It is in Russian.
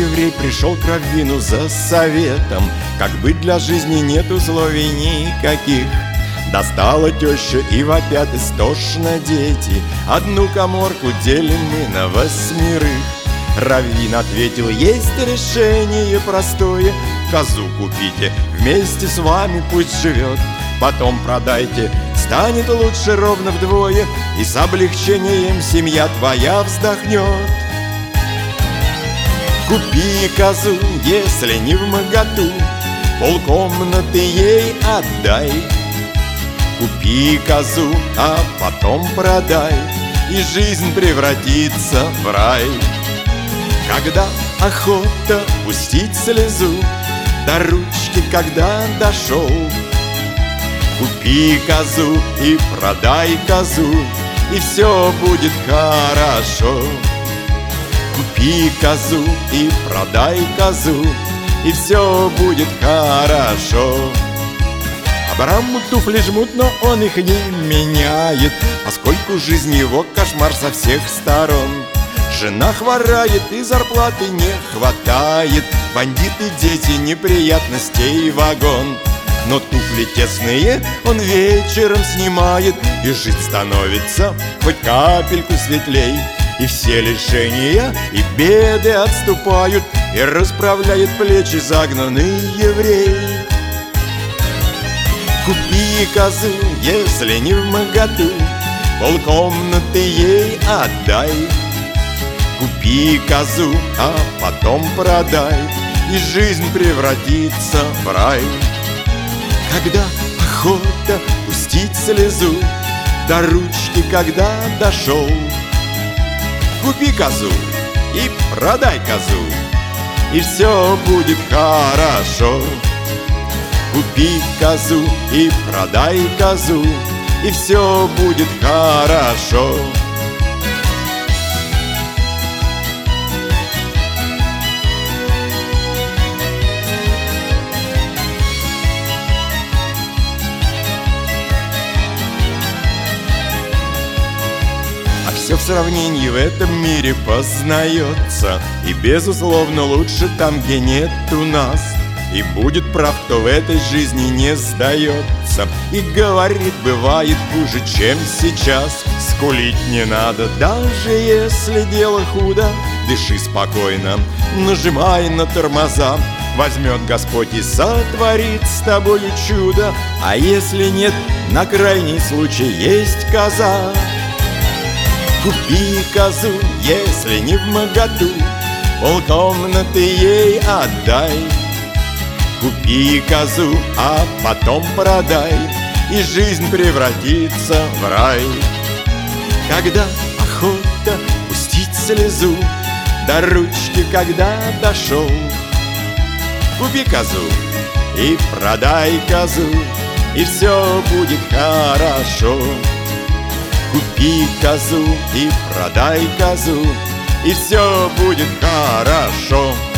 еврей пришел к раввину за советом, как быть для жизни нет условий никаких. Достала теща и вопят истошно дети, одну каморку делим мы на 8. Раввин ответил: есть решение простое, козу купите, вместе с вами пусть живет. Потом продайте, станет лучше ровно вдвое, и с облегчением семья твоя вздохнет. Купи козу, если не вмоготу, полкомнаты ей отдай. Купи козу, а потом продай, и жизнь превратится в рай. Когда охота пустить слезу, до ручки когда дошел, купи козу и продай козу, и все будет хорошо. Купи козу и продай козу, и все будет хорошо. Абраму туфли жмут, но он их не меняет, поскольку жизнь его кошмар со всех сторон. Жена хворает и зарплаты не хватает, бандиты, дети, неприятностей вагон. Но туфли тесные он вечером снимает, и жить становится хоть капельку светлей. И все лишения и беды отступают, и расправляет плечи загнанный еврей. Купи козу, если не вмоготу, полкомнаты ей отдай. Купи козу, а потом продай, и жизнь превратится в рай. Когда охота пустить слезу, до ручки когда дошел, купи козу и продай козу, и все будет хорошо. Купи козу и продай козу, и все будет хорошо. Все в сравнении в этом мире познается, и безусловно лучше там, где нет у нас. И будет прав, кто в этой жизни не сдается и говорит, бывает хуже, чем сейчас. Скулить не надо, даже если дело худо. Дыши спокойно, нажимай на тормоза, возьмет Господь и сотворит с тобою чудо. А если нет, на крайний случай есть коза. Купи козу, если не вмоготу, полкомнаты ей отдай. Купи козу, а потом продай, и жизнь превратится в рай. Когда охота пустить слезу, до ручки когда дошел, купи козу и продай козу, и все будет хорошо. Купи козу и продай козу, и все будет хорошо.